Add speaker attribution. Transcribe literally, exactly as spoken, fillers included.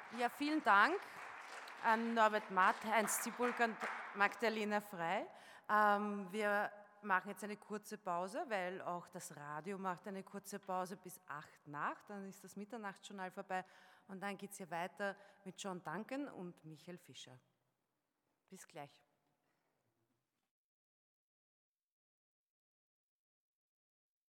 Speaker 1: Ja, vielen Dank an Norbert Matt, Heinz Zibulk und Magdalena Frey. Ähm, wir machen jetzt eine kurze Pause, weil auch das Radio macht eine kurze Pause bis acht nach, dann ist das Mitternachtsjournal vorbei und dann geht es hier weiter mit John Duncan und Michael Fischer. Bis gleich.